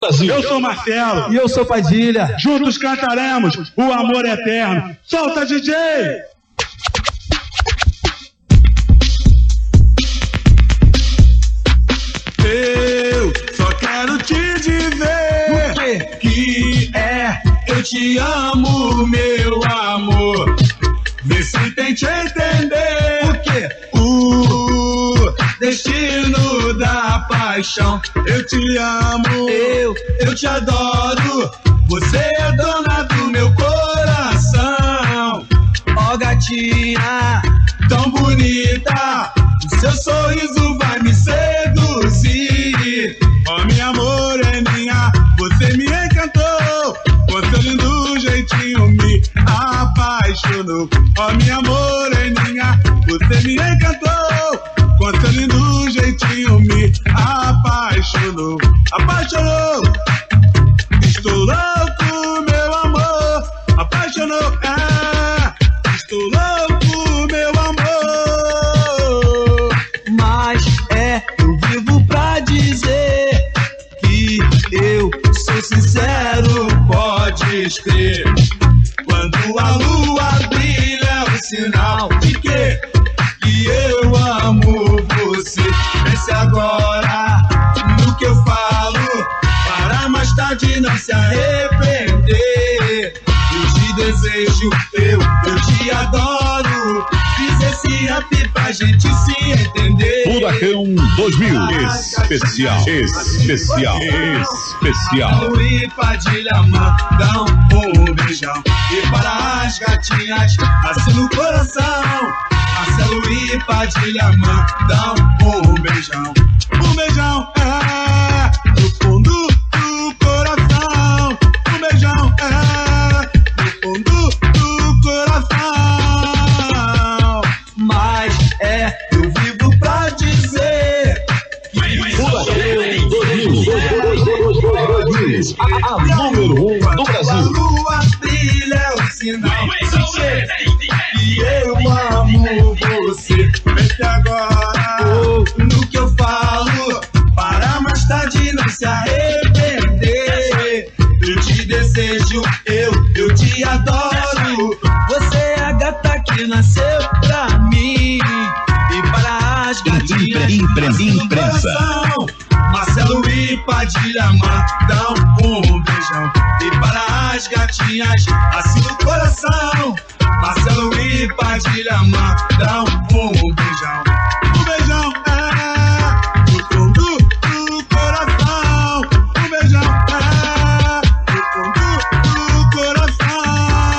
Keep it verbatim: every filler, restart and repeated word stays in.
Brasil. Eu sou Marcelo. E eu sou Padilha. Juntos cantaremos o amor eterno. Solta, D J! Eu só quero te dizer O quê? que é, eu te amo, meu amor. Vê se tente entender O quê? o destino da paixão. Eu te amo, Eu, eu te adoro. Você é dona do meu coração. ó gatinha, Tão bonita, o seu sorriso vai me seduzir. Ó, minha moreninha, você me encantou. Com seu lindo jeitinho me apaixonou. Ó, minha moreninha, você me encantou. Com seu lindo jeitinho me apaixonou. Apaixonou. Estou louco, meu amor. Apaixonou, é. Estou louco, meu amor. mas é, eu vivo pra dizer que eu sou sincero, Podes crer. Quando a lua brilha, é o sinal de que, que eu amo você. Pense agora no que eu falo, para mais tarde não se arrepender. Eu te desejo, eu, eu te adoro. Fiz esse rap pra gente se entender. Furacão dois mil. Especial. Especial. Especial. Marcelo e Padilha mandam um beijão. E para as gatinhas, assim no coração. Marcelo e Padilha mandam um beijão. Um beijão é no fundo do coração. Um beijão é no fundo do coração. mas é, eu vivo pra dizer Furacão dois mil. A número um do A Brasil. lua brilha, é o sinal de que eu amo você. Pense agora no que eu falo, para mais tarde não se arrepender. Eu te desejo, eu, eu te adoro. você é a gata que nasceu pra mim. E para as gatinhas, Imprensa. Coração. Marcelo e Padilha mandam um beijão. E para as gatinhas, assim no coração. Marcelo e Padilha mandam um beijão.